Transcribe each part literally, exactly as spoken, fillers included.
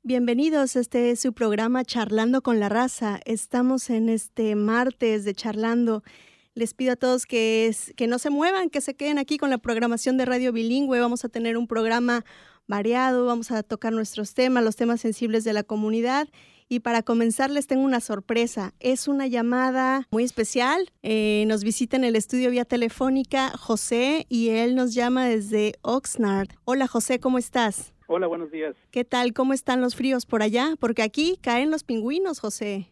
Bienvenidos, este es su programa Charlando con la Raza. Estamos en este martes de Charlando. Les pido a todos que, es, que no se muevan, que se queden aquí con la programación de Radio Bilingüe. Vamos a tener un programa variado, vamos a tocar nuestros temas, los temas sensibles de la comunidad. Y para comenzar les tengo una sorpresa. Es una llamada muy especial. Eh, nos visita en el estudio vía telefónica José y él nos llama desde Oxnard. Hola José, ¿cómo estás? Hola, buenos días. ¿Qué tal? ¿Cómo están los fríos por allá? Porque aquí caen los pingüinos, José.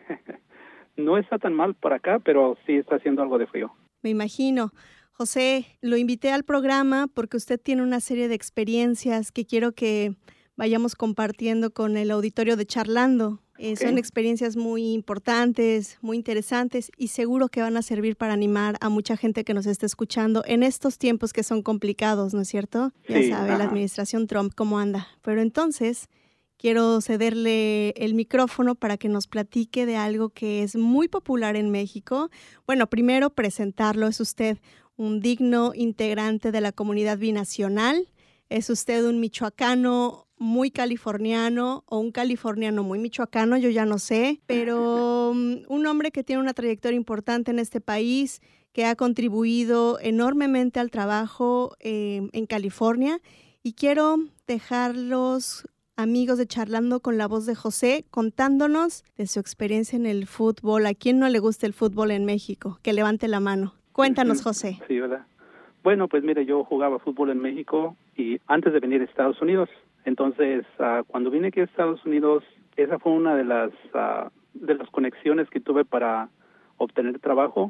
No está tan mal por acá, pero sí está haciendo algo de frío. Me imagino. José, lo invité al programa porque usted tiene una serie de experiencias que quiero que vayamos compartiendo con el auditorio de Charlando. Eh, okay. Son experiencias muy importantes, muy interesantes y seguro que van a servir para animar a mucha gente que nos está escuchando en estos tiempos que son complicados, ¿no es cierto? Sí, ya sabe, ajá. La administración Trump cómo anda. Pero entonces quiero cederle el micrófono para que nos platique de algo que es muy popular en México. Bueno, primero presentarlo. Es usted un digno integrante de la comunidad binacional. Es usted un michoacano muy californiano o un californiano muy michoacano, yo ya no sé, pero um, un hombre que tiene una trayectoria importante en este país, que ha contribuido enormemente al trabajo eh, en California. Y quiero dejarlos, amigos de Charlando con la Voz de José, contándonos de su experiencia en el fútbol. ¿A quién no le gusta el fútbol en México? Que levante la mano. Cuéntanos, José. Sí, ¿verdad? Bueno, pues mire, yo jugaba fútbol en México y antes de venir a Estados Unidos. Entonces, uh, cuando vine aquí a Estados Unidos, esa fue una de las uh, de las conexiones que tuve para obtener trabajo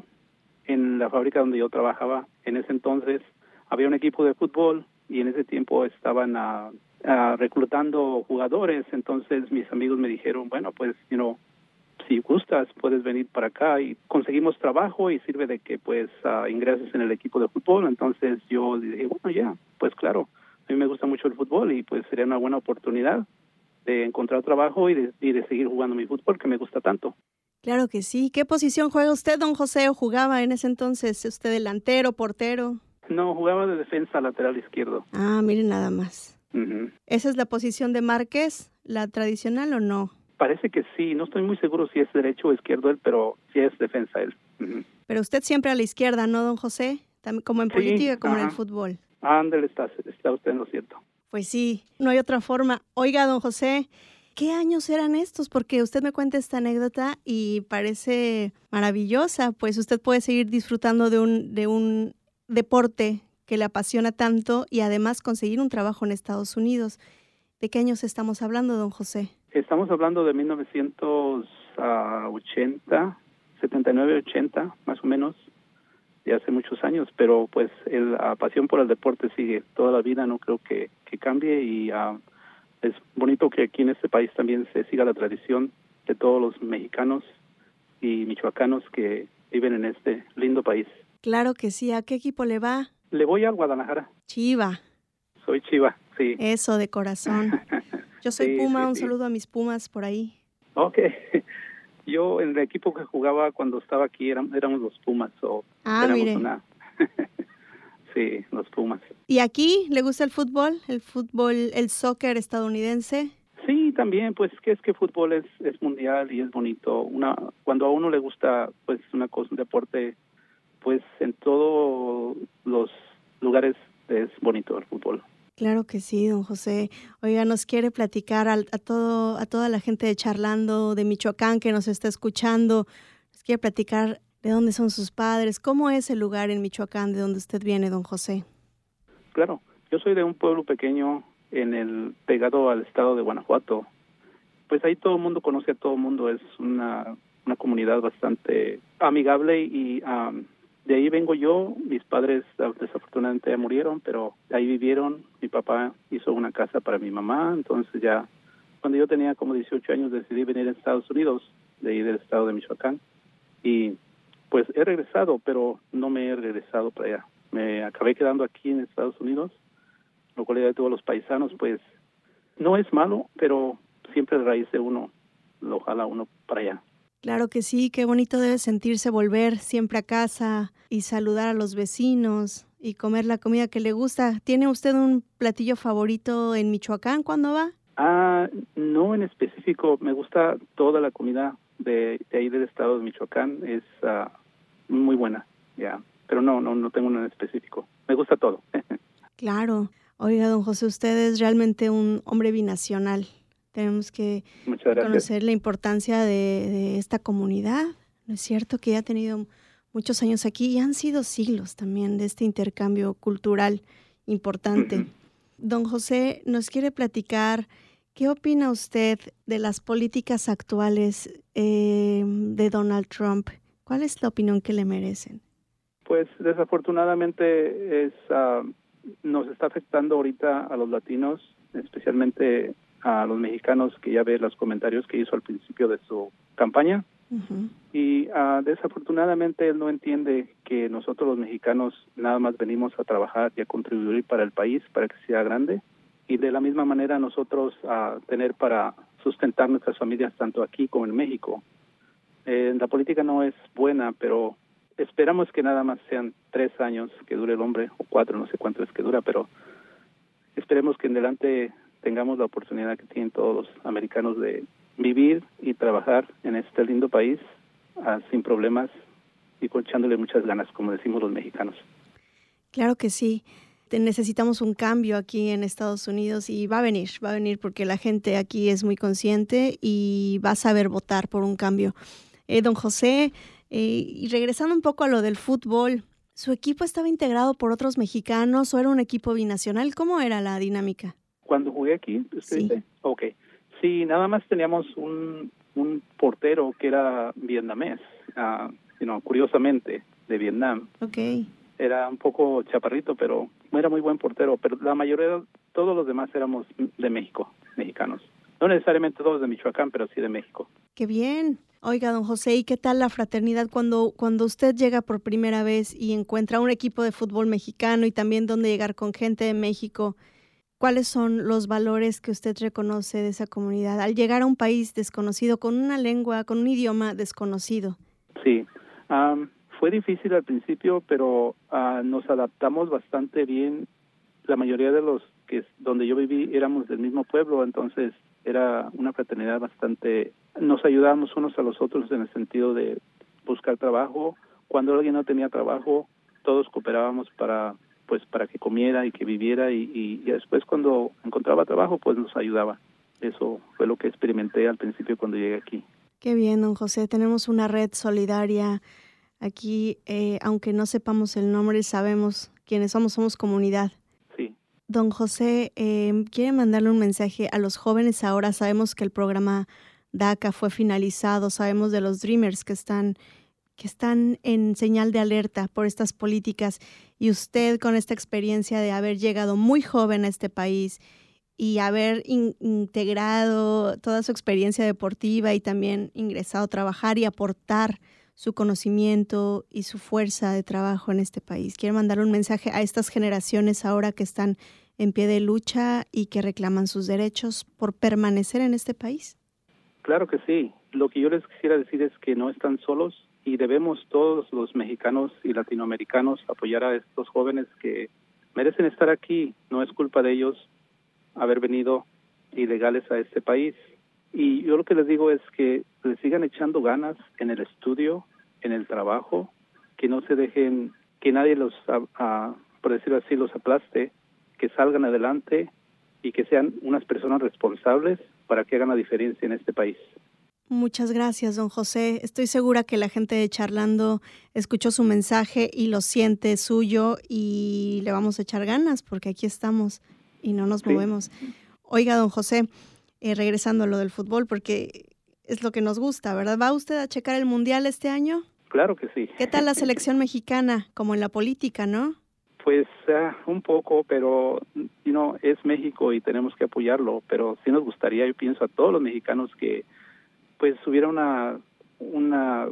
en la fábrica donde yo trabajaba. En ese entonces había un equipo de fútbol y en ese tiempo estaban uh, uh, reclutando jugadores. Entonces mis amigos me dijeron, bueno, pues, you know, si gustas, puedes venir para acá, y conseguimos trabajo y sirve de que pues uh, ingreses en el equipo de fútbol. Entonces yo dije, bueno, ya, pues claro, a mí me gusta mucho el fútbol y pues sería una buena oportunidad de encontrar trabajo y de, y de seguir jugando mi fútbol que me gusta tanto. Claro que sí. ¿Qué posición juega usted, don José, o jugaba en ese entonces? ¿Usted delantero, portero? No, jugaba de defensa lateral izquierdo. Ah, miren nada más. Uh-huh. ¿Esa es la posición de Márquez, la tradicional o no? Parece que sí, no estoy muy seguro si es derecho o izquierdo él, pero sí es defensa él. Uh-huh. Pero usted siempre a la izquierda, ¿no, don José? También como en política, sí, como ajá. en el fútbol. Ándale, está, está usted en lo cierto. Pues sí, no hay otra forma. Oiga, don José, ¿qué años eran estos? Porque usted me cuenta esta anécdota y parece maravillosa, pues usted puede seguir disfrutando de un, de un deporte que le apasiona tanto y además conseguir un trabajo en Estados Unidos. ¿De qué años estamos hablando, don José? Estamos hablando de mil novecientos ochenta, setenta y nueve, ochenta, más o menos, de hace muchos años, pero pues el, la pasión por el deporte sigue toda la vida, no creo que, que cambie, y uh, es bonito que aquí en este país también se siga la tradición de todos los mexicanos y michoacanos que viven en este lindo país. Claro que sí. ¿A qué equipo le va? Le voy a Guadalajara. Chiva. Soy Chiva, sí. Eso, de corazón. Yo soy sí, Puma, sí, un sí. saludo a mis Pumas por ahí. Ok. Yo, en el equipo que jugaba cuando estaba aquí, éramos, éramos los Pumas. O ah, éramos mire. Una... sí, los Pumas. ¿Y aquí le gusta el fútbol? ¿El fútbol, el soccer estadounidense? Sí, también, pues que es que fútbol es, es mundial y es bonito. Una, cuando a uno le gusta, pues, una cosa, un deporte, pues, en todos los lugares es bonito el fútbol. Claro que sí, don José. Oiga, nos quiere platicar a, a todo a toda la gente de Charlando, de Michoacán, que nos está escuchando. Nos quiere platicar de dónde son sus padres, cómo es el lugar en Michoacán de donde usted viene, don José. Claro, yo soy de un pueblo pequeño en el pegado al estado de Guanajuato. Pues ahí todo el mundo conoce a todo el mundo, es una, una comunidad bastante amigable y... Um, de ahí vengo yo. Mis padres desafortunadamente ya murieron, pero ahí vivieron. Mi papá hizo una casa para mi mamá, entonces ya cuando yo tenía como dieciocho años decidí venir a Estados Unidos, de ahí del estado de Michoacán, y pues he regresado, pero no me he regresado para allá. Me acabé quedando aquí en Estados Unidos, lo cual ya de todos los paisanos, pues no es malo, pero siempre de raíz de uno lo jala uno para allá. Claro que sí, qué bonito debe sentirse volver siempre a casa y saludar a los vecinos y comer la comida que le gusta. ¿Tiene usted un platillo favorito en Michoacán cuando va? Ah, no en específico. Me gusta toda la comida de, de ahí del estado de Michoacán. Es uh, muy buena, ya. Yeah. Pero no, no, no tengo uno en específico. Me gusta todo. Claro. Oiga, don José, usted es realmente un hombre binacional. Tenemos que reconocer la importancia de, de esta comunidad. ¿No es cierto que ya ha tenido muchos años aquí y han sido siglos también de este intercambio cultural importante? Uh-huh. Don José, nos quiere platicar, ¿qué opina usted de las políticas actuales eh, de Donald Trump? ¿Cuál es la opinión que le merecen? Pues desafortunadamente es, uh, nos está afectando ahorita a los latinos, especialmente a los mexicanos, que ya ve los comentarios que hizo al principio de su campaña. Uh-huh. Y uh, desafortunadamente él no entiende que nosotros los mexicanos nada más venimos a trabajar y a contribuir para el país, para que sea grande, y de la misma manera nosotros a uh, tener para sustentar nuestras familias tanto aquí como en México. Eh, la política no es buena, pero esperamos que nada más sean tres años que dure el hombre, o cuatro, no sé cuánto es que dura, pero esperemos que en adelante tengamos la oportunidad que tienen todos los americanos de vivir y trabajar en este lindo país uh, sin problemas y echándole muchas ganas, como decimos los mexicanos. Claro que sí. Necesitamos un cambio aquí en Estados Unidos y va a venir, va a venir porque la gente aquí es muy consciente y va a saber votar por un cambio. Eh, don José, eh, y regresando un poco a lo del fútbol, ¿su equipo estaba integrado por otros mexicanos o era un equipo binacional? ¿Cómo era la dinámica? Cuando jugué aquí, ¿usted sí. dice? Ok. Sí, nada más teníamos un, un portero que era vietnamés, uh, you know, curiosamente, de Vietnam. Okay. Era un poco chaparrito, pero era muy buen portero. Pero la mayoría, todos los demás éramos de México, mexicanos. No necesariamente todos de Michoacán, pero sí de México. ¡Qué bien! Oiga, don José, ¿y qué tal la fraternidad cuando, cuando usted llega por primera vez y encuentra un equipo de fútbol mexicano y también dónde llegar con gente de México? ¿Cuáles son los valores que usted reconoce de esa comunidad al llegar a un país desconocido, con una lengua, con un idioma desconocido? Sí, um, fue difícil al principio, pero uh, nos adaptamos bastante bien. La mayoría de los que donde yo viví éramos del mismo pueblo, entonces era una fraternidad bastante... Nos ayudábamos unos a los otros en el sentido de buscar trabajo. Cuando alguien no tenía trabajo, todos cooperábamos para... pues para que comiera y que viviera y, y, y después cuando encontraba trabajo pues nos ayudaba. Eso fue lo que experimenté al principio cuando llegué aquí. Qué bien, don José, tenemos una red solidaria aquí, eh, aunque no sepamos el nombre, sabemos quiénes somos, somos comunidad. Sí. Don José, eh, quiere mandarle un mensaje a los jóvenes ahora. Sabemos que el programa DACA fue finalizado, sabemos de los Dreamers que están que están en señal de alerta por estas políticas, y usted con esta experiencia de haber llegado muy joven a este país y haber in- integrado toda su experiencia deportiva y también ingresado a trabajar y aportar su conocimiento y su fuerza de trabajo en este país. ¿Quiere mandar un mensaje a estas generaciones ahora que están en pie de lucha y que reclaman sus derechos por permanecer en este país? Claro que sí. Lo que yo les quisiera decir es que no están solos, y debemos todos los mexicanos y latinoamericanos apoyar a estos jóvenes que merecen estar aquí. No es culpa de ellos haber venido ilegales a este país. Y yo lo que les digo es que les sigan echando ganas en el estudio, en el trabajo, que no se dejen, que nadie los, a, a, por decirlo así, los aplaste, que salgan adelante y que sean unas personas responsables para que hagan la diferencia en este país. Muchas gracias, don José. Estoy segura que la gente de Charlando escuchó su mensaje y lo siente suyo, y le vamos a echar ganas porque aquí estamos y no nos sí. movemos. Oiga, don José, eh, regresando a lo del fútbol, porque es lo que nos gusta, ¿verdad? ¿Va usted a checar el Mundial este año? Claro que sí. ¿Qué tal la selección mexicana? Como en la política, ¿no? Pues uh, un poco, pero you know, es México y tenemos que apoyarlo, pero sí nos gustaría, yo pienso, a todos los mexicanos que pues hubiera una una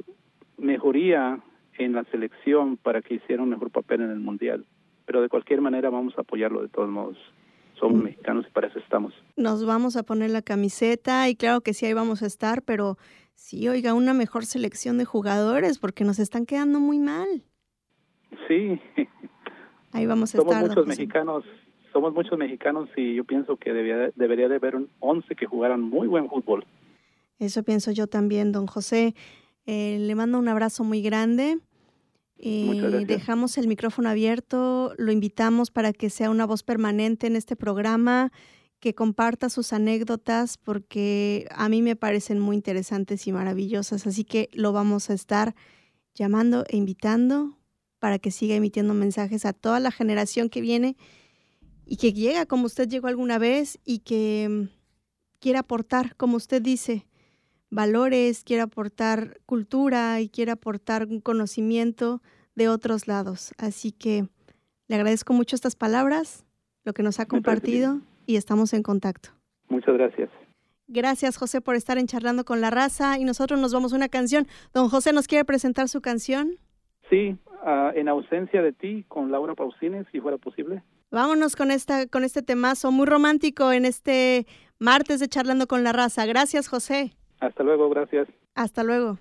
mejoría en la selección para que hiciera un mejor papel en el Mundial. Pero de cualquier manera vamos a apoyarlo de todos modos. Somos mm. mexicanos y para eso estamos. Nos vamos a poner la camiseta y claro que sí, ahí vamos a estar, pero sí, oiga, una mejor selección de jugadores porque nos están quedando muy mal. Sí. Ahí vamos a somos estar. Muchos mexicanos somos muchos mexicanos y yo pienso que debería, debería de haber un once que jugaran muy buen fútbol. Eso pienso yo también, don José. Eh, le mando un abrazo muy grande. Eh, dejamos el micrófono abierto, lo invitamos para que sea una voz permanente en este programa, que comparta sus anécdotas, porque a mí me parecen muy interesantes y maravillosas, así que lo vamos a estar llamando e invitando para que siga emitiendo mensajes a toda la generación que viene y que llega como usted llegó alguna vez y que quiera aportar, como usted dice, valores, quiere aportar cultura y quiere aportar un conocimiento de otros lados. Así que le agradezco mucho estas palabras, lo que nos ha compartido y estamos en contacto. Muchas gracias. Gracias, José, por estar en Charlando con la Raza, y nosotros nos vamos a una canción. Don José, ¿nos quiere presentar su canción? Sí, uh, En ausencia de ti, con Laura Pausini, si fuera posible. Vámonos con esta, con este temazo muy romántico en este martes de Charlando con la Raza. Gracias, José. Hasta luego, gracias. Hasta luego.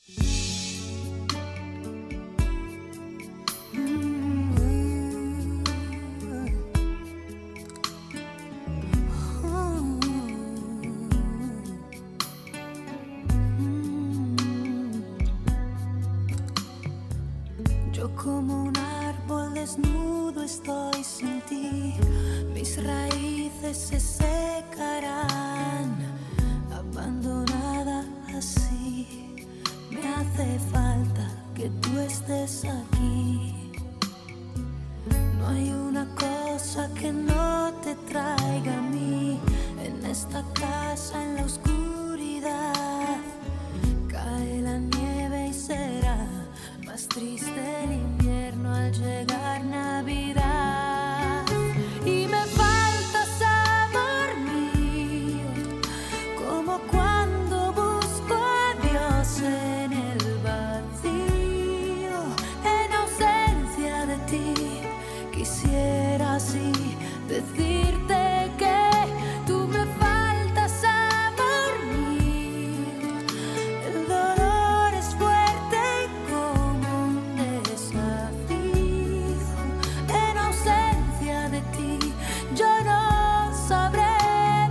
Yo como un árbol desnudo estoy sin ti, mis raíces se secarán, abandonada así. Me hace falta que tú estés aquí. No hay una cosa que no te traiga a mí. En esta casa, en la oscuridad, cae la nieve y será más triste el invierno al llegar Navidad. Y me faltas, amor mío, como cuando busco a Dios en el vacío. En ausencia de ti, quisiera así decirte que tú me faltas, amor mío. El dolor es fuerte como un desafío. En ausencia de ti, yo no sabré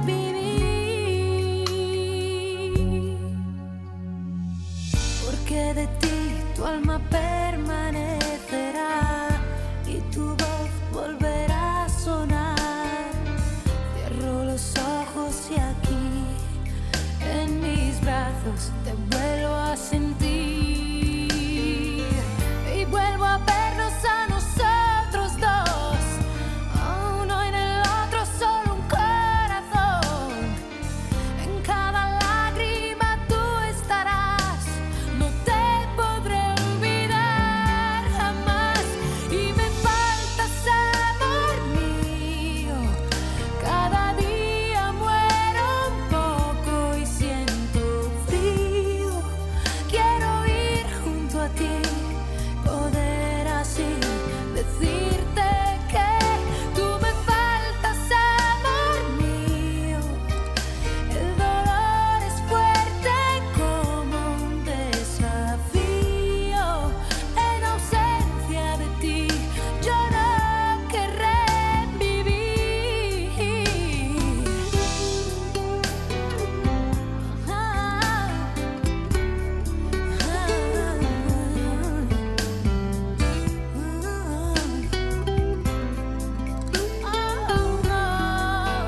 vivir. Porque de ti tu alma permanecerá y tu voz volverá a sonar. Cierro los ojos y aquí en mis brazos te vuelvo a sentir y vuelvo a vernos a nosotros dos, uno en el otro, solo un corazón. En cada lágrima tú estarás, no te podré olvidar jamás. Y me faltas, amor mío, cada día muero un poco y siento frío. Quiero ir junto a ti, poder así decirte que tú me faltas, amor mío. El dolor es fuerte como un desafío. En ausencia de ti, yo no querré vivir. Ah, ah, ah.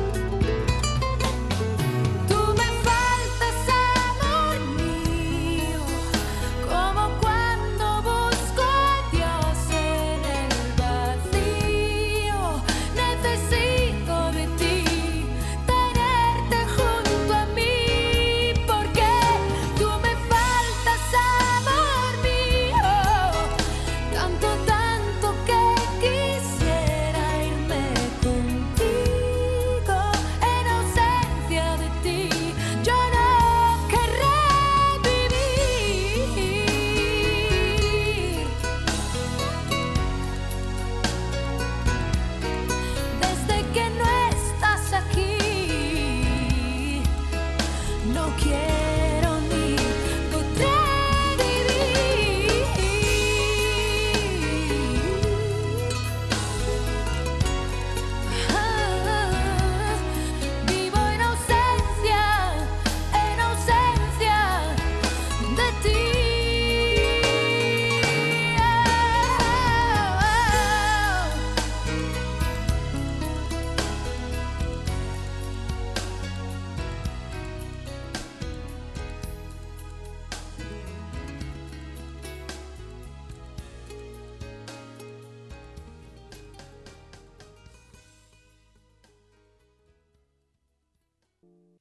Tú me faltas, amor mío, como cuando busco a Dios en el vacío. Necesito de ti, tenerte junto a mí, porque tú me faltas, amor mío. Tanto, tanto que quisiera irme contigo. En ausencia de ti, yo no querré vivir. Desde que no estás aquí, no quiero ni podré vivir. Ah,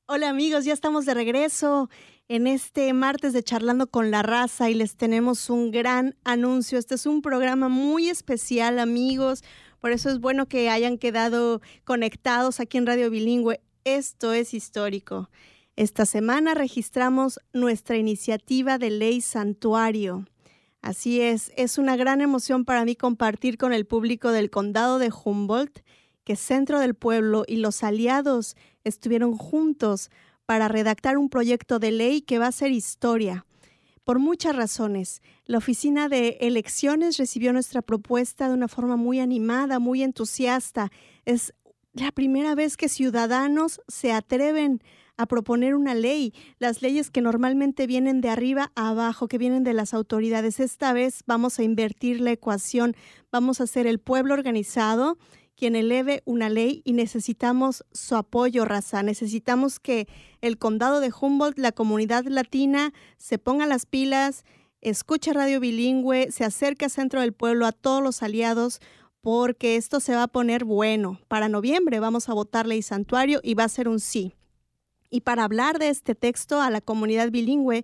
Hola amigos, ya estamos de regreso en este martes de Charlando con la Raza y les tenemos un gran anuncio. Este es un programa muy especial, amigos, por eso es bueno que hayan quedado conectados aquí en Radio Bilingüe. Esto es histórico. Esta semana registramos nuestra iniciativa de ley santuario. Así es, es una gran emoción para mí compartir con el público del condado de Humboldt que Centro del Pueblo y los aliados estuvieron juntos para redactar un proyecto de ley que va a ser historia. Por muchas razones, la Oficina de Elecciones recibió nuestra propuesta de una forma muy animada, muy entusiasta. Es la primera vez que ciudadanos se atreven a proponer una ley, las leyes que normalmente vienen de arriba a abajo, que vienen de las autoridades. Esta vez vamos a invertir la ecuación, vamos a ser el pueblo organizado quien eleve una ley y necesitamos su apoyo, raza. Necesitamos que el condado de Humboldt, la comunidad latina, se ponga las pilas, escuche Radio Bilingüe, se acerque a Centro del Pueblo, a todos los aliados, porque esto se va a poner bueno. Para noviembre vamos a votar ley santuario y va a ser un sí. Y para hablar de este texto a la comunidad bilingüe,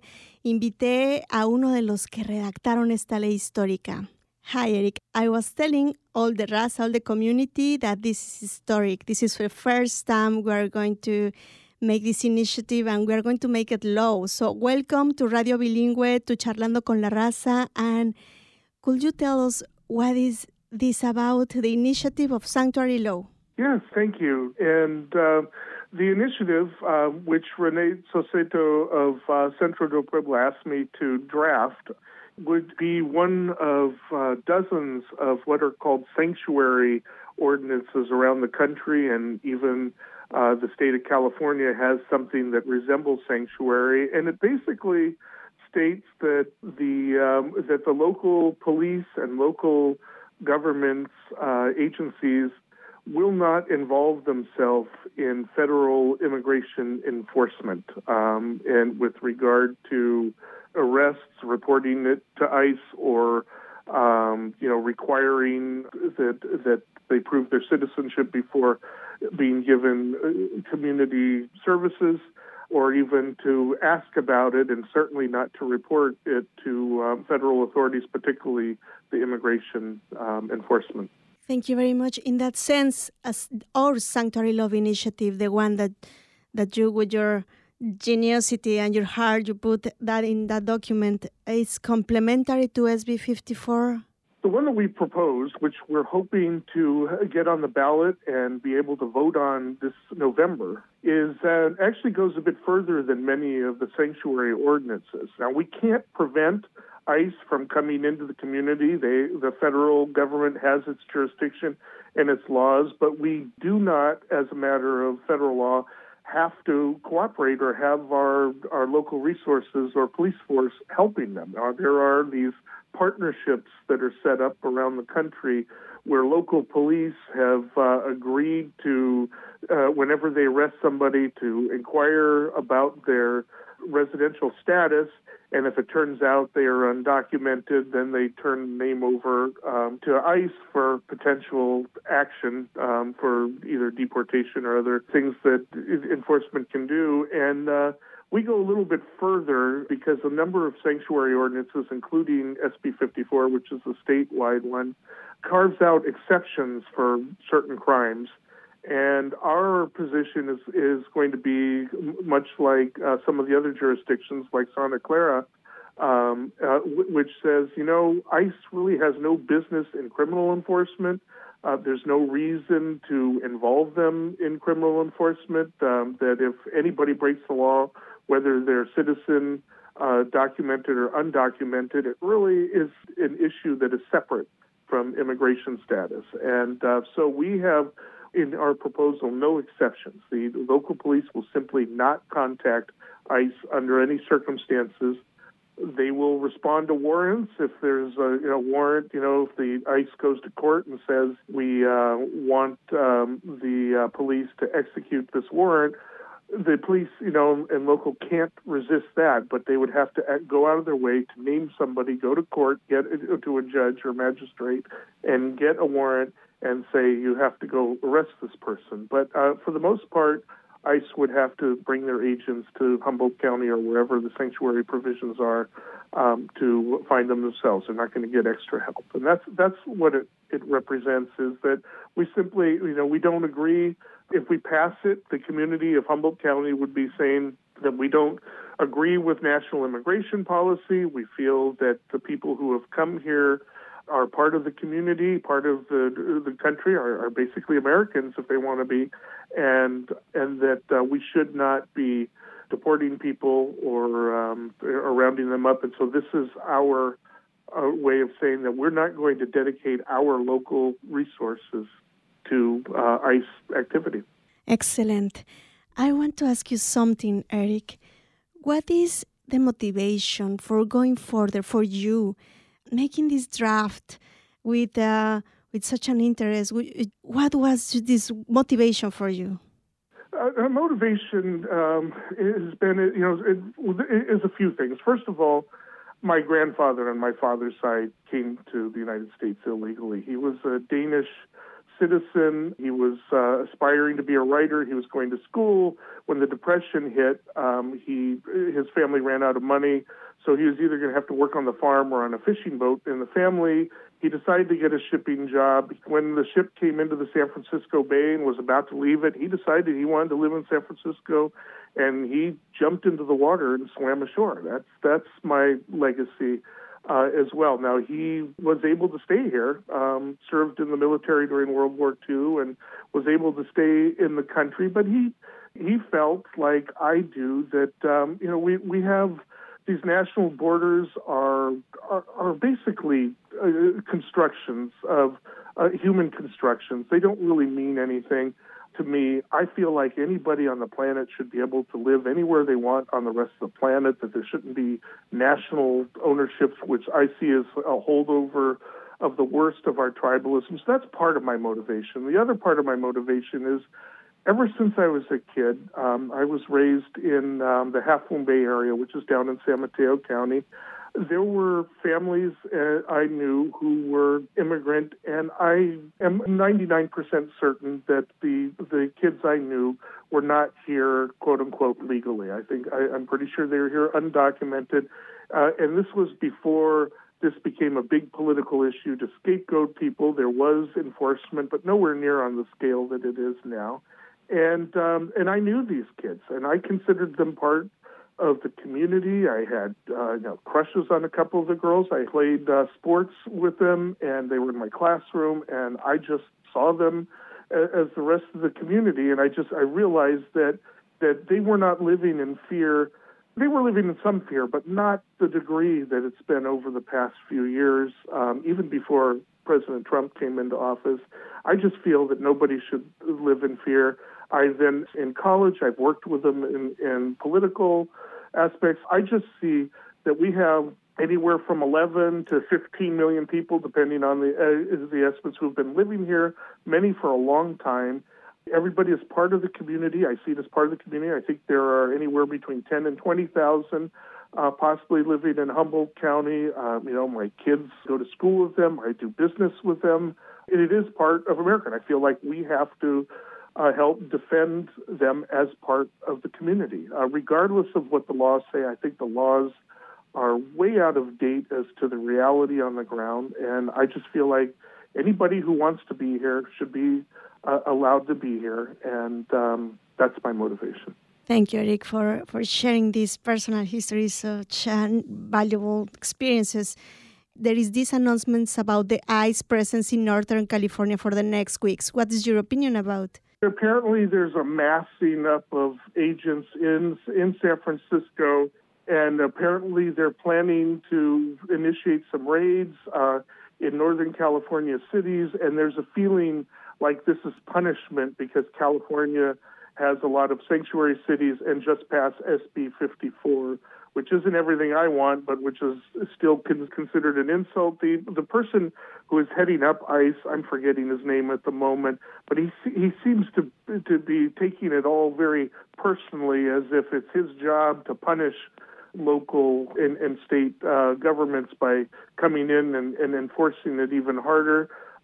invité a uno de los que redactaron esta ley histórica. Hi, Eric. I was telling all the Raza, all the community that this is historic. This is the first time we are going to make this initiative and we are going to make it law. So welcome to Radio Bilingüe, to Charlando con la Raza. And could you tell us what is this about, the initiative of sanctuary law? Yes, thank you. And uh, the initiative, uh, which Renee Soseto of uh, Centro del Pueblo asked me to draft, would be one of uh, dozens of what are called sanctuary ordinances around the country, and even uh, the state of California has something that resembles sanctuary, and it basically states that the um, that the local police and local governments uh, agencies will not involve themselves in federal immigration enforcement, um, and with regard to arrests, reporting it to ICE, or um, you know, requiring that that they prove their citizenship before being given community services, or even to ask about it, and certainly not to report it to um, federal authorities, particularly the immigration um, enforcement. Thank you very much. In that sense, as our Sanctuary Love initiative, the one that that you, with your geniusity and your heart, you put that in that document, is complementary to S B fifty-four? The one that we proposed, which we're hoping to get on the ballot and be able to vote on this November, is uh, actually goes a bit further than many of the sanctuary ordinances. Now, we can't prevent ICE from coming into the community. They, the federal government has its jurisdiction and its laws, but we do not, as a matter of federal law, have to cooperate or have our, our local resources or police force helping them. Now, there are these partnerships that are set up around the country where local police have uh, agreed to, uh, whenever they arrest somebody, to inquire about their residential status, and if it turns out they are undocumented, then they turn the name over um, to ICE for potential action um, for either deportation or other things that enforcement can do. And uh, we go a little bit further because a number of sanctuary ordinances, including S B fifty-four, which is a statewide one, carves out exceptions for certain crimes. And our position is, is going to be much like uh, some of the other jurisdictions, like Santa Clara, um, uh, w- which says, you know, ICE really has no business in criminal enforcement. Uh, there's no reason to involve them in criminal enforcement, um, that if anybody breaks the law, whether they're a citizen, uh, documented or undocumented, it really is an issue that is separate from immigration status. And uh, so we have, in our proposal, no exceptions. The local police will simply not contact ICE under any circumstances. They will respond to warrants if there's a you know, warrant. You know, if the ICE goes to court and says we uh, want um, the uh, police to execute this warrant, the police, you know, and local can't resist that, but they would have to go out of their way to name somebody, go to court, get to a judge or magistrate, and get a warrant and say you have to go arrest this person. But uh, for the most part, ICE would have to bring their agents to Humboldt County or wherever the sanctuary provisions are um, to find them themselves. They're not going to get extra help. And that's that's what it, it represents, is that we simply, you know, we don't agree. If we pass it, the community of Humboldt County would be saying that we don't agree with national immigration policy. We feel that the people who have come here are part of the community, part of the the country, are, are basically Americans if they want to be, and and that uh, we should not be deporting people or, um, or rounding them up. And so this is our uh, way of saying that we're not going to dedicate our local resources to uh, ICE activity. Excellent. I want to ask you something, Eric. What is the motivation for going further for you, making this draft with uh, with such an interest? What was this motivation for you? Uh, motivation um, has been, you know, it, it is a few things. First of all, my grandfather on my father's side came to the United States illegally. He was a Danish citizen. He was uh, aspiring to be a writer. He was going to school. When the Depression hit, um, he his family ran out of money, so he was either going to have to work on the farm or on a fishing boat. In the family, he decided to get a shipping job. When the ship came into the San Francisco Bay and was about to leave it, he decided he wanted to live in San Francisco, and he jumped into the water and swam ashore. That's that's my legacy. Uh, as well. Now, he was able to stay here, um, served in the military during World War Two, and was able to stay in the country. But he he felt, like I do, that um, you know we, we have these national borders are are, are basically uh, constructions of uh, human constructions. They don't really mean anything. To me, I feel like anybody on the planet should be able to live anywhere they want on the rest of the planet, that there shouldn't be national ownerships, which I see as a holdover of the worst of our tribalism. So that's part of my motivation. The other part of my motivation is, ever since I was a kid, um, I was raised in um, the Half Moon Bay area, which is down in San Mateo County. There were families uh, I knew who were immigrant, and I am ninety-nine percent certain that the the kids I knew were not here, quote unquote, legally. I think I, I'm pretty sure they were here undocumented, uh, and this was before this became a big political issue to scapegoat people. There was enforcement, but nowhere near on the scale that it is now. And um, and I knew these kids, and I considered them part of the community. I had uh, you know, crushes on a couple of the girls. I played uh, sports with them, and they were in my classroom, and I just saw them as the rest of the community. And I just I realized that that they were not living in fear. They were living in some fear, but not the degree that it's been over the past few years, um, even before President Trump came into office. I just feel that nobody should live in fear. I then, in college, I've worked with them in, in political aspects. I just see that we have anywhere from eleven to fifteen million people, depending on the uh, the estimates, who've been living here, many for a long time. Everybody is part of the community. I see it as part of the community. I think there are anywhere between ten and twenty thousand uh, possibly living in Humboldt County. Um, you know, my kids go to school with them. I do business with them. And it is part of America. And I feel like we have to Uh, help defend them as part of the community. Uh, regardless of what the laws say, I think the laws are way out of date as to the reality on the ground, and I just feel like anybody who wants to be here should be uh, allowed to be here, and um, that's my motivation. Thank you, Eric, for, for sharing these personal histories, such uh, valuable experiences. There is these announcements about the ICE presence in Northern California for the next weeks. What is your opinion about? Apparently, there's a massing up of agents in in San Francisco, and apparently they're planning to initiate some raids uh, in Northern California cities, and there's a feeling like this is punishment because California has a lot of sanctuary cities and just passed S B fifty-four, which isn't everything I want, but which is still con- considered an insult. The, the person who is heading up ICE, I'm forgetting his name at the moment, but he he seems to to be taking it all very personally, as if it's his job to punish local and, and state uh, governments by coming in and, and enforcing it even harder.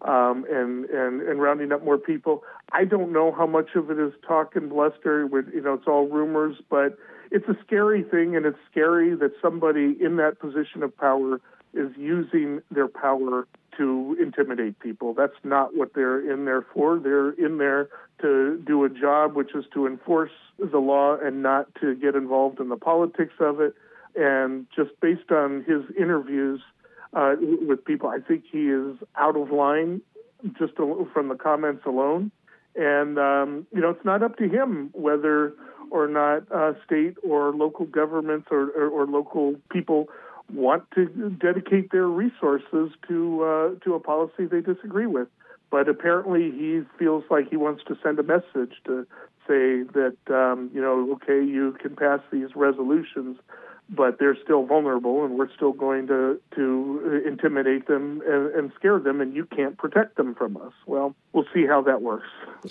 um, and, and, and rounding up more people. I don't know how much of it is talk and bluster. You know, it's all rumors, but it's a scary thing, and it's scary that somebody in that position of power is using their power to intimidate people. That's not what they're in there for. They're in there to do a job, which is to enforce the law and not to get involved in the politics of it. And just based on his interviews uh, with people, I think he is out of line just from the comments alone. And, um, you know, it's not up to him whether or not uh, state or local governments or, or, or local people want to dedicate their resources to uh, to a policy they disagree with. But apparently he feels like he wants to send a message to say that, um, you know, okay, you can pass these resolutions, but they're still vulnerable, and we're still going to, to intimidate them and, and scare them, and you can't protect them from us. Well, we'll see how that works.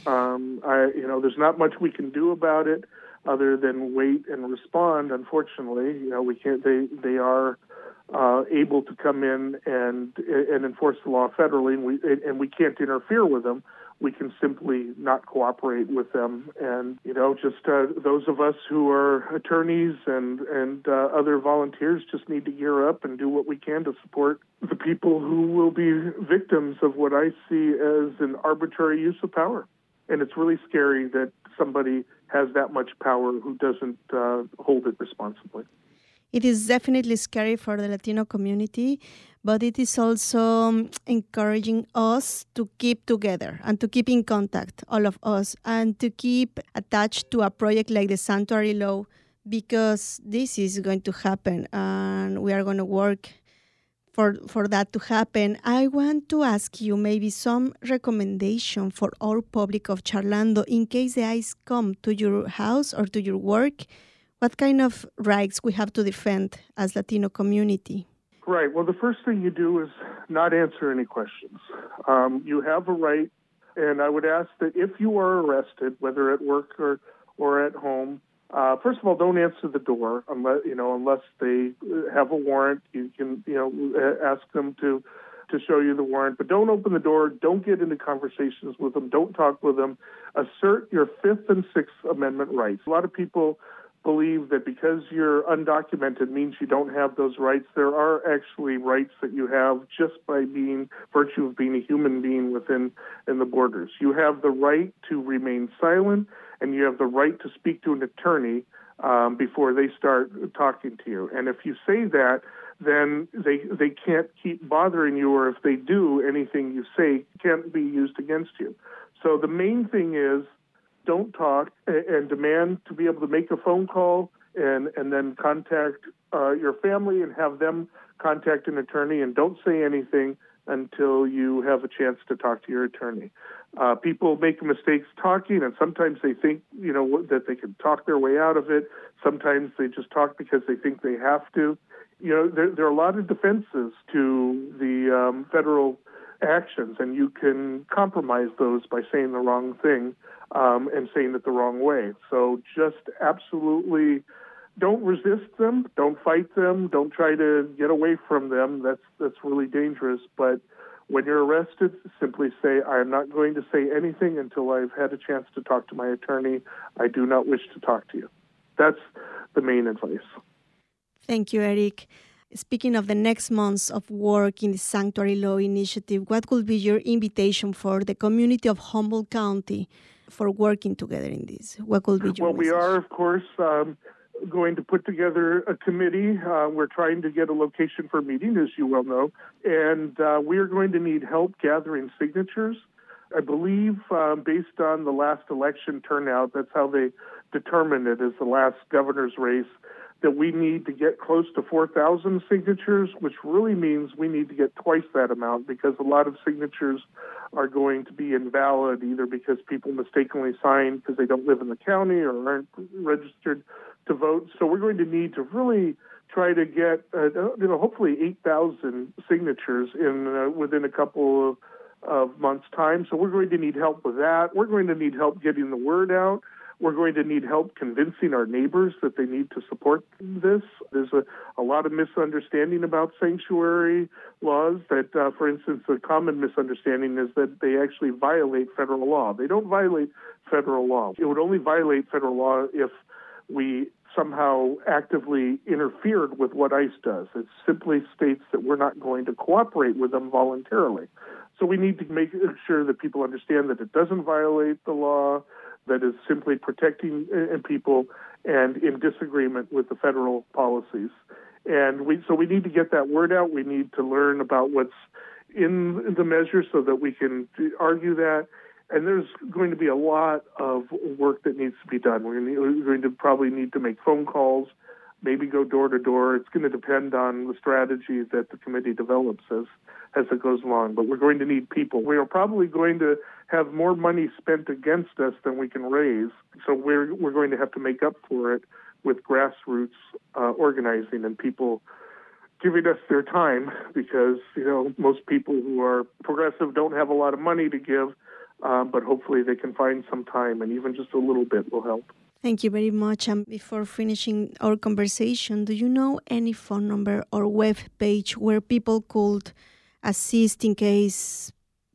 Um, I, you know, there's not much we can do about it other than wait and respond. Unfortunately, you know, we can't. They they are uh, able to come in and and enforce the law federally, and we and we can't interfere with them. We can simply not cooperate with them. And, you know, just uh, those of us who are attorneys and, and uh, other volunteers just need to gear up and do what we can to support the people who will be victims of what I see as an arbitrary use of power. And it's really scary that somebody has that much power who doesn't uh, hold it responsibly. It is definitely scary for the Latino community, but it is also encouraging us to keep together and to keep in contact, all of us, and to keep attached to a project like the Sanctuary Law, because this is going to happen and we are going to work for, for that to happen. I want to ask you maybe some recommendation for our public of Charlando in case the ICE come to your house or to your work. What kind of rights we have to defend as Latino community? Right. Well, the first thing you do is not answer any questions. Um, you have a right, and I would ask that if you are arrested, whether at work or, or at home, uh, first of all, don't answer the door unless you know unless they have a warrant. You can you know ask them to to show you the warrant, but don't open the door. Don't get into conversations with them. Don't talk with them. Assert your Fifth and Sixth Amendment rights. A lot of people believe that because you're undocumented means you don't have those rights. There are actually rights that you have just by being virtue of being a human being within in the borders. You have the right to remain silent, and you have the right to speak to an attorney um, before they start talking to you. And if you say that, then they they can't keep bothering you, or if they do, anything you say can't be used against you. So the main thing is, don't talk, and demand to be able to make a phone call and, and then contact uh, your family and have them contact an attorney, and don't say anything until you have a chance to talk to your attorney. Uh, people make mistakes talking, and sometimes they think, you know, that they can talk their way out of it. Sometimes they just talk because they think they have to. You know, there, there are a lot of defenses to the um, federal actions, and you can compromise those by saying the wrong thing um, and saying it the wrong way. So just absolutely don't resist them, don't fight them, don't try to get away from them. That's that's really dangerous. But when you're arrested, simply say, I am not going to say anything until I've had a chance to talk to my attorney. I do not wish to talk to you. That's the main advice. Thank you, Eric. Speaking of the next months of work in the Sanctuary Law Initiative, what would be your invitation for the community of Humboldt County for working together in this? What could be your Well, message? we are, of course, um, going to put together a committee. Uh, we're trying to get a location for a meeting, as you well know, and uh, we are going to need help gathering signatures. I believe, um, based on the last election turnout, that's how they determined it as the last governor's race, that we need to get close to four thousand signatures, which really means we need to get twice that amount, because a lot of signatures are going to be invalid, either because people mistakenly signed because they don't live in the county or aren't registered to vote. So we're going to need to really try to get, uh, you know, hopefully eight thousand signatures in uh, within a couple of, of months' time. So we're going to need help with that. We're going to need help getting the word out. We're going to need help convincing our neighbors that they need to support this. There's a, a lot of misunderstanding about sanctuary laws that, uh, for instance, a common misunderstanding is that they actually violate federal law. They don't violate federal law. It would only violate federal law if we somehow actively interfered with what ICE does. It simply states that we're not going to cooperate with them voluntarily. So we need to make sure that people understand that it doesn't violate the law, that is simply protecting uh, people and in disagreement with the federal policies. And we so we need to get that word out. We need to learn about what's in the measure so that we can argue that. And there's going to be a lot of work that needs to be done. We're going to probably need to make phone calls, maybe go door to door. It's going to depend on the strategy that the committee develops as, as it goes along. But we're going to need people. We are probably going to have more money spent against us than we can raise. So we're we're going to have to make up for it with grassroots uh, organizing and people giving us their time, because, you know, most people who are progressive don't have a lot of money to give. Um, but hopefully they can find some time, and even just a little bit will help. Thank you very much. And before finishing our conversation, do you know any phone number or web page where people could assist in case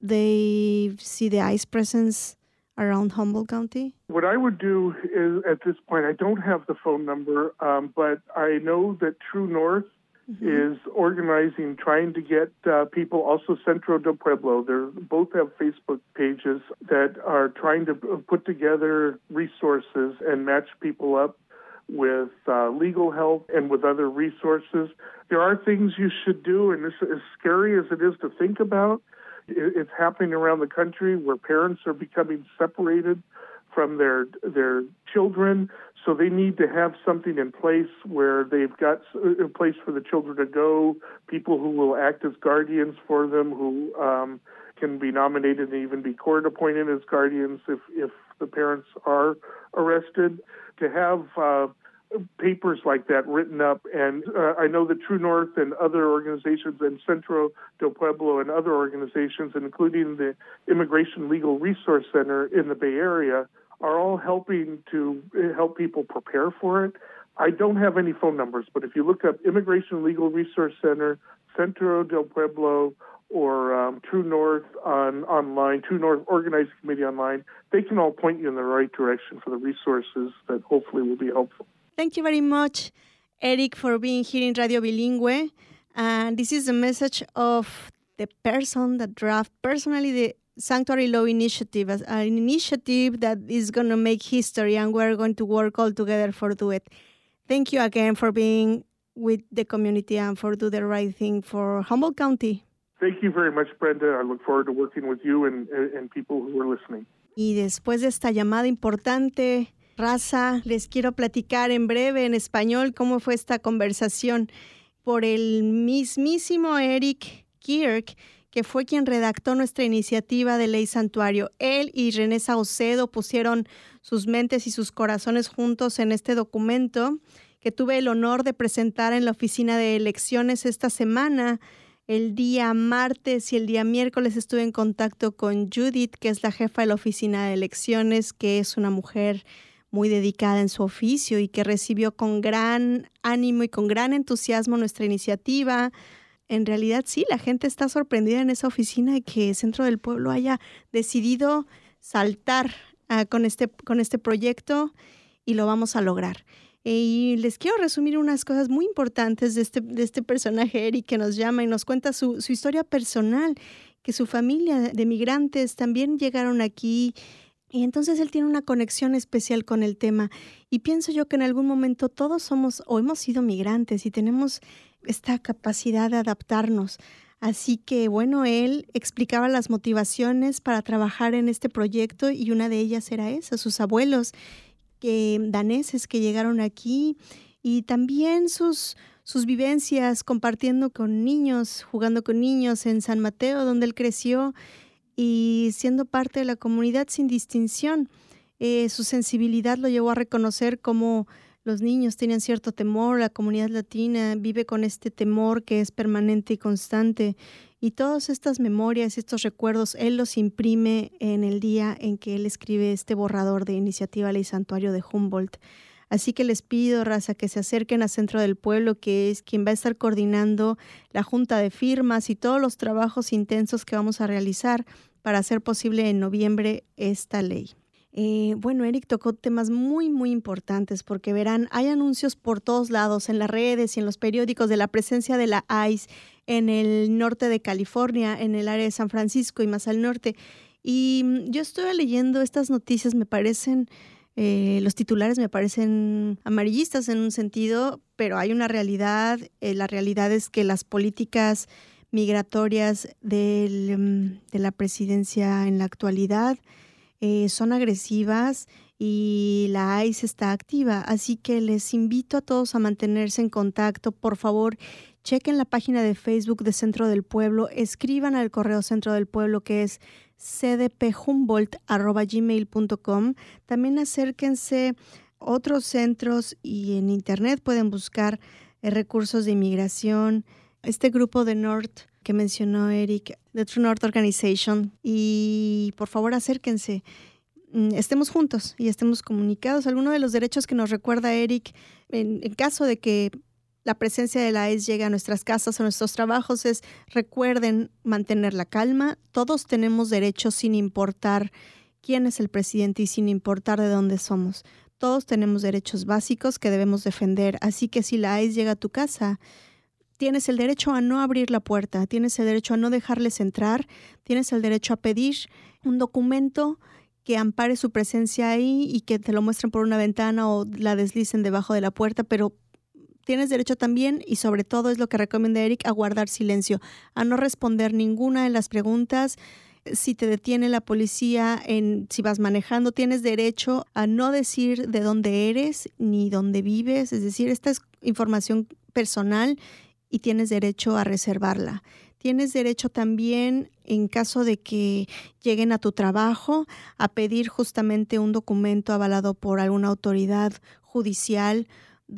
they see the ICE presence around Humboldt County? What I would do is, at this point, I don't have the phone number, um, but I know that True North Mm-hmm. is organizing, trying to get uh, people, also Centro del Pueblo. They both have Facebook pages that are trying to put together resources and match people up with uh, legal help and with other resources. There are things you should do, and this, as scary as it is to think about, it's happening around the country where parents are becoming separated from their their children. So they need to have something in place where they've got a place for the children to go, people who will act as guardians for them, who um, can be nominated and even be court appointed as guardians if, if the parents are arrested. To have uh, papers like that written up, and uh, I know that True North and other organizations, and Centro del Pueblo and other organizations, including the Immigration Legal Resource Center in the Bay Area, are all helping to help people prepare for it. I don't have any phone numbers, but if you look up Immigration Legal Resource Center, Centro del Pueblo, or um, True North on online, True North Organizing Committee online, they can all point you in the right direction for the resources that hopefully will be helpful. Thank you very much, Eric, for being here in Radio Bilingüe. And this is a message of the person that drafted personally the Sanctuary Law Initiative, as an initiative that is going to make history, and we're going to work all together for do it. Thank you again for being with the community and for do the right thing for Humboldt County. Thank you very much, Brenda. I look forward to working with you and, and people who are listening. Y después de esta llamada importante, raza, les quiero platicar en breve en español cómo fue esta conversación por el mismísimo Eric Kirk, que fue quien redactó nuestra iniciativa de ley santuario. Él y René Saucedo pusieron sus mentes y sus corazones juntos en este documento que tuve el honor de presentar en la oficina de elecciones esta semana. El día martes y el día miércoles estuve en contacto con Judith, que es la jefa de la oficina de elecciones, que es una mujer muy dedicada en su oficio y que recibió con gran ánimo y con gran entusiasmo nuestra iniciativa. En realidad sí, la gente está sorprendida en esa oficina de que Centro del Pueblo haya decidido saltar uh, con, este, con este proyecto, y lo vamos a lograr. Y les quiero resumir unas cosas muy importantes de este, de este personaje, Eric, que nos llama y nos cuenta su, su historia personal, que su familia de migrantes también llegaron aquí, y entonces él tiene una conexión especial con el tema. Y pienso yo que en algún momento todos somos o hemos sido migrantes y tenemos esta capacidad de adaptarnos. Así que, bueno, él explicaba las motivaciones para trabajar en este proyecto, y una de ellas era esa, sus abuelos que, daneses que llegaron aquí, y también sus, sus vivencias compartiendo con niños, jugando con niños en San Mateo, donde él creció, y siendo parte de la comunidad sin distinción. Eh, su sensibilidad lo llevó a reconocer cómo los niños tenían cierto temor, la comunidad latina vive con este temor que es permanente y constante. Y todas estas memorias, estos recuerdos, él los imprime en el día en que él escribe este borrador de Iniciativa Ley Santuario de Humboldt. Así que les pido, raza, que se acerquen a Centro del Pueblo, que es quien va a estar coordinando la junta de firmas y todos los trabajos intensos que vamos a realizar para hacer posible en noviembre esta ley. Eh, bueno, Eric tocó temas muy, muy importantes porque verán, hay anuncios por todos lados, en las redes y en los periódicos, de la presencia de la I C E en el norte de California, en el área de San Francisco y más al norte. Y yo estuve leyendo estas noticias, me parecen... Eh, los titulares me parecen amarillistas en un sentido, pero hay una realidad. Eh, la realidad es que las políticas migratorias del, de la presidencia en la actualidad eh, son agresivas y la I C E está activa. Así que les invito a todos a mantenerse en contacto. Por favor, chequen la página de Facebook de Centro del Pueblo, escriban al correo Centro del Pueblo, que es c d p humboldt arroba gmail punto com. También acérquense a otros centros y en internet pueden buscar eh, recursos de inmigración. Este grupo de North que mencionó Eric, The True North Organization, y por favor acérquense. Estemos juntos y estemos comunicados. Alguno de los derechos que nos recuerda Eric, en, en caso de que la presencia de la I C E llegue a nuestras casas, a nuestros trabajos, es recuerden mantener la calma. Todos tenemos derechos sin importar quién es el presidente y sin importar de dónde somos. Todos tenemos derechos básicos que debemos defender. Así que si la I C E llega a tu casa, tienes el derecho a no abrir la puerta, tienes el derecho a no dejarles entrar, tienes el derecho a pedir un documento que ampare su presencia ahí y que te lo muestren por una ventana o la deslicen debajo de la puerta, pero tienes derecho también, y sobre todo es lo que recomienda Eric, a guardar silencio, a no responder ninguna de las preguntas. Si te detiene la policía, en, si vas manejando, tienes derecho a no decir de dónde eres ni dónde vives. Es decir, esta es información personal y tienes derecho a reservarla. Tienes derecho también, en caso de que lleguen a tu trabajo, a pedir justamente un documento avalado por alguna autoridad judicial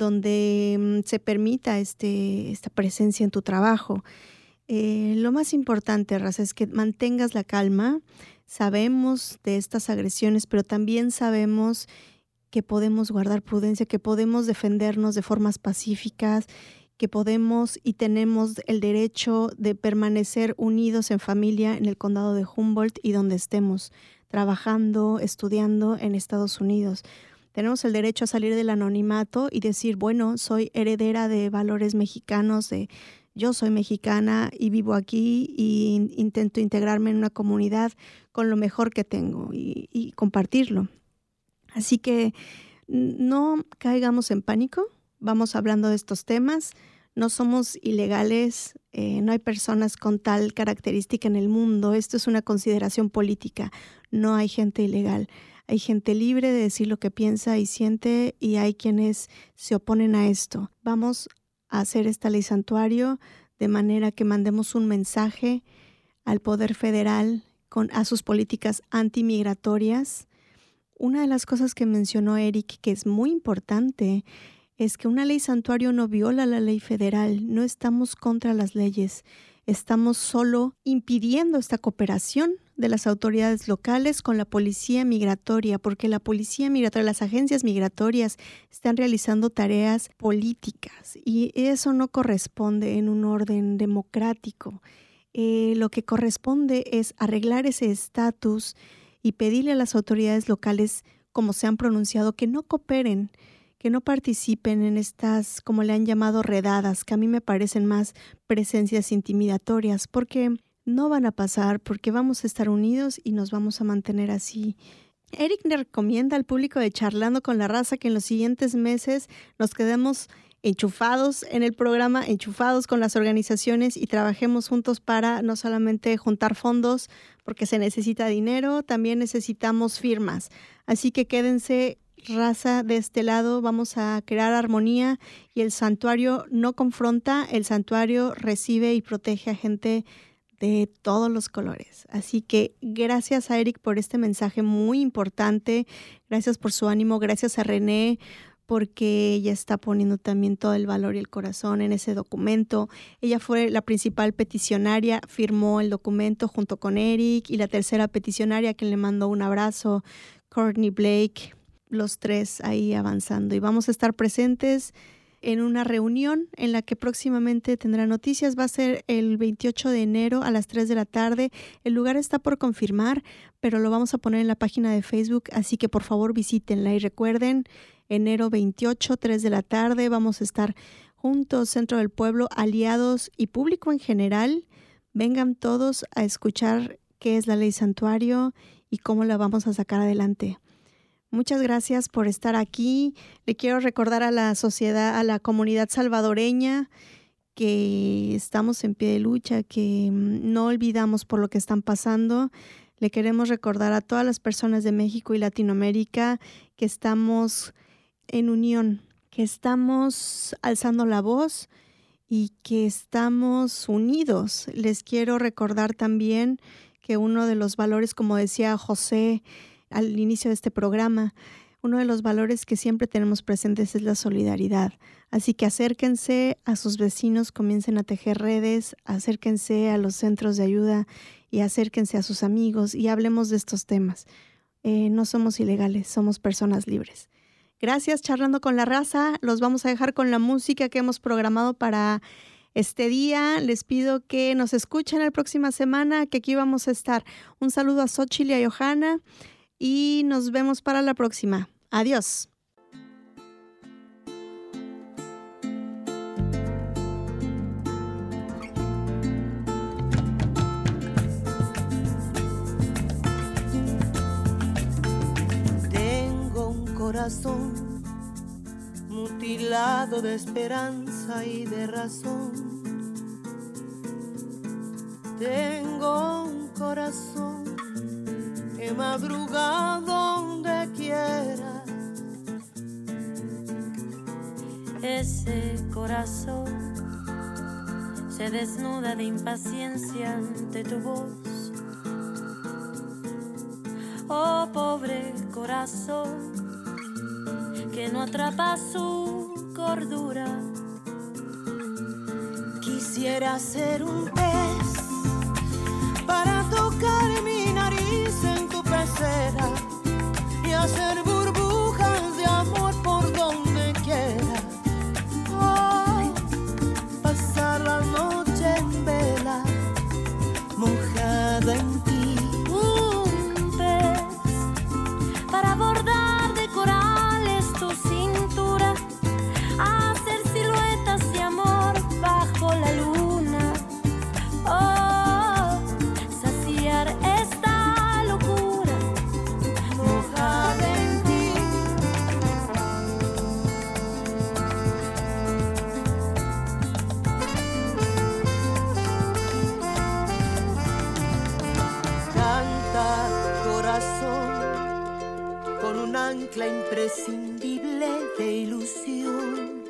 donde se permita este, esta presencia en tu trabajo. Eh, lo más importante, raza, es que mantengas la calma. Sabemos de estas agresiones, pero también sabemos que podemos guardar prudencia, que podemos defendernos de formas pacíficas, que podemos y tenemos el derecho de permanecer unidos en familia en el condado de Humboldt y donde estemos, trabajando, estudiando en Estados Unidos. Tenemos el derecho a salir del anonimato y decir, bueno, soy heredera de valores mexicanos, de yo soy mexicana y vivo aquí y intento integrarme en una comunidad con lo mejor que tengo y, y compartirlo. Así que no caigamos en pánico, vamos hablando de estos temas, no somos ilegales, eh, no hay personas con tal característica en el mundo, esto es una consideración política, no hay gente ilegal. Hay gente libre de decir lo que piensa y siente y hay quienes se oponen a esto. Vamos a hacer esta ley santuario de manera que mandemos un mensaje al Poder Federal con, a sus políticas antimigratorias. Una de las cosas que mencionó Eric, que es muy importante, es que una ley santuario no viola la ley federal. No estamos contra las leyes. Estamos solo impidiendo esta cooperación de las autoridades locales con la policía migratoria, porque la policía migratoria, las agencias migratorias están realizando tareas políticas y eso no corresponde en un orden democrático. Eh, lo que corresponde es arreglar ese estatus y pedirle a las autoridades locales, como se han pronunciado, que no cooperen, que no participen en estas, como le han llamado, redadas, que a mí me parecen más presencias intimidatorias, porque no van a pasar, porque vamos a estar unidos y nos vamos a mantener así. Eric le recomienda al público de Charlando con la Raza que en los siguientes meses nos quedemos enchufados en el programa, enchufados con las organizaciones y trabajemos juntos para no solamente juntar fondos, porque se necesita dinero, también necesitamos firmas. Así que quédense, raza, de este lado, vamos a crear armonía y el santuario no confronta, el santuario recibe y protege a gente de todos los colores. Así que gracias a Eric por este mensaje muy importante, gracias por su ánimo, gracias a René porque ella está poniendo también todo el valor y el corazón en ese documento. Ella fue la principal peticionaria, firmó el documento junto con Eric, y la tercera peticionaria, a quien le mandó un abrazo, Courtney Blake, los tres ahí avanzando. Y vamos a estar presentes en una reunión en la que próximamente tendrá noticias. Va a ser el veintiocho de enero a las tres de la tarde. El lugar está por confirmar, pero lo vamos a poner en la página de Facebook, así que por favor visítenla. Y recuerden, enero veintiocho, tres de la tarde, vamos a estar juntos, Centro del Pueblo, aliados y público en general. Vengan todos a escuchar qué es la Ley Santuario y cómo la vamos a sacar adelante. Muchas gracias por estar aquí. Le quiero recordar a la sociedad, a la comunidad salvadoreña, que estamos en pie de lucha, que no olvidamos por lo que están pasando. Le queremos recordar a todas las personas de México y Latinoamérica que estamos en unión, que estamos alzando la voz y que estamos unidos. Les quiero recordar también que uno de los valores, como decía José al inicio de este programa, uno de los valores que siempre tenemos presentes es la solidaridad. Así que acérquense a sus vecinos, comiencen a tejer redes, acérquense a los centros de ayuda y acérquense a sus amigos y hablemos de estos temas. Eh, no somos ilegales, somos personas libres. Gracias, Charlando con la Raza. Los vamos a dejar con la música que hemos programado para este día. Les pido que nos escuchen la próxima semana, que aquí vamos a estar. Un saludo a Xochitl y a Johanna. Y nos vemos para la próxima. Adiós. Tengo un corazón mutilado de esperanza y de razón. Tengo un corazón que madruga donde quiera. Ese corazón se desnuda de impaciencia ante tu voz. Oh, pobre corazón que no atrapa su cordura. Quisiera ser un pez para tocar mi nariz en tu pecera y hacer burbujas de amor por donde quiera. Oh, pasar la noche en vela, mojada en ti. Un pez para bordar de corales tu cintura, hacer siluetas de amor bajo la luna. Oh, saciar esta locura mojada en ti. Canta, corazón, con un ancla imprescindible de ilusión.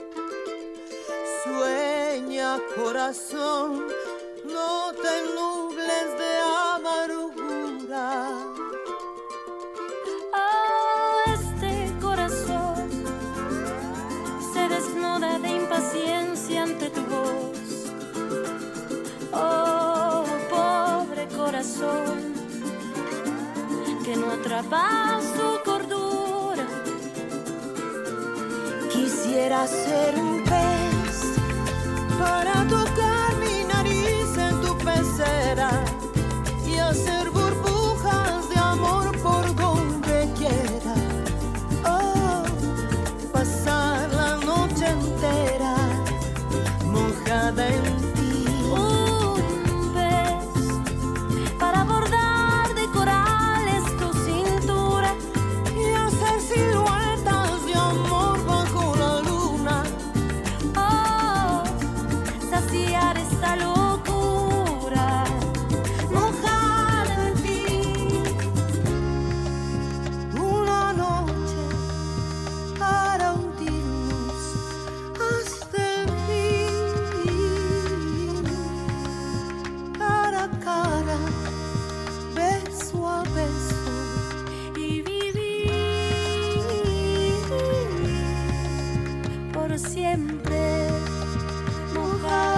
Sueña, corazón, no te nubles de amargura. Oh, este corazón se desnuda de impaciencia ante tu voz. Oh, pobre corazón que no atrapa su cordura. Quisiera ser un pez para tocar mi nariz en tu pecera y hacer burbujas de amor por donde quiera. Oh, pasar la noche entera mojada en ti. Un pez para bordar de corales tu cintura Y hacer siluetas de amor bajo la luna. Oh, saciar siempre mojado.